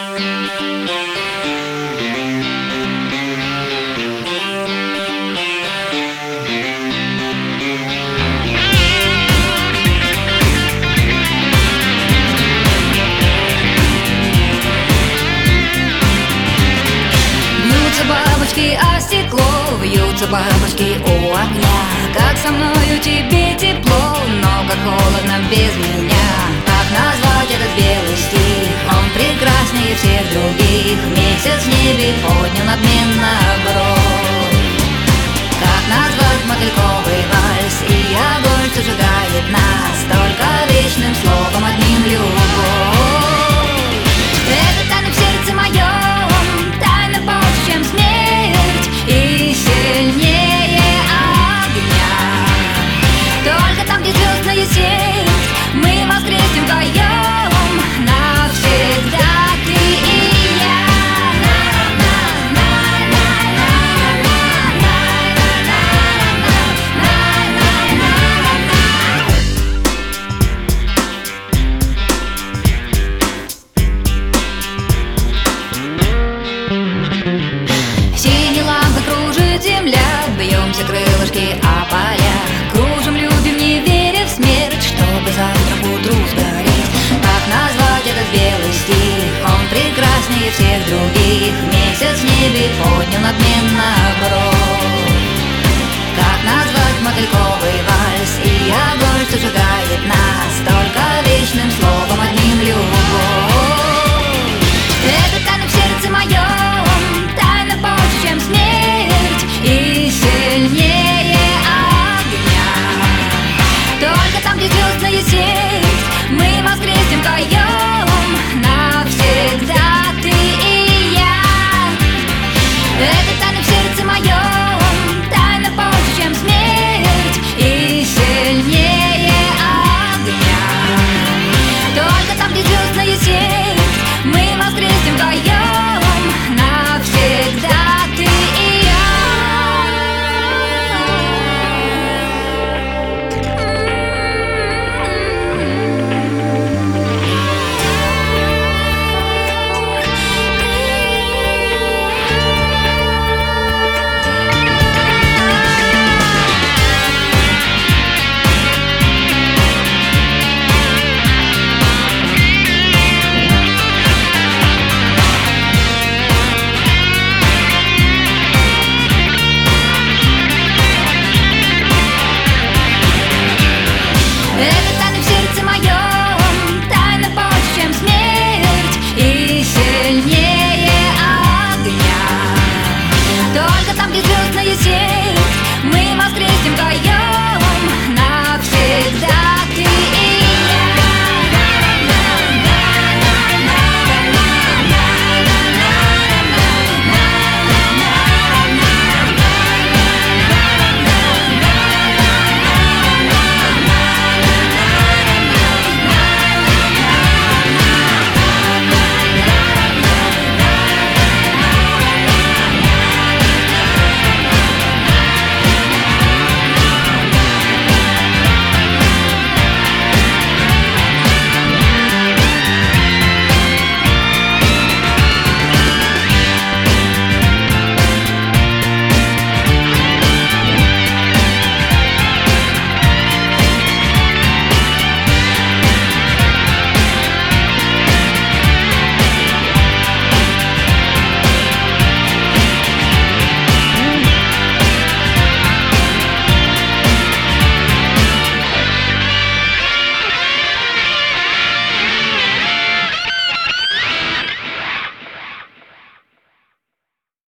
Бабочки о стекло, вьются бабочки у огня. Как со мною тебе тепло, но как холодно без меня. Как назвать этот белый стих? Он прекраснее всех других. Месяц в небе поднял надменно бровь. Как назвать мотыльковый вальс? И огонь, что сжигает нас только вечным словом одним — любовь. Это тайна в сердце моем, тайна больше, чем смерть, и сильнее огня. Только там, где звездная сеть, мы воскреснем вдвоем навсегда, ты и я. Синей лампой кружит земля, бьемся крылышки о поля. Кружим, любим, не веря в смерть, чтобы завтра к утру сгореть. Как назвать этот белый стих? Он прекраснее всех других. Месяц в небе поднял надменно бровь. Как назвать мотыльковый вальс? И огонь, что сжигает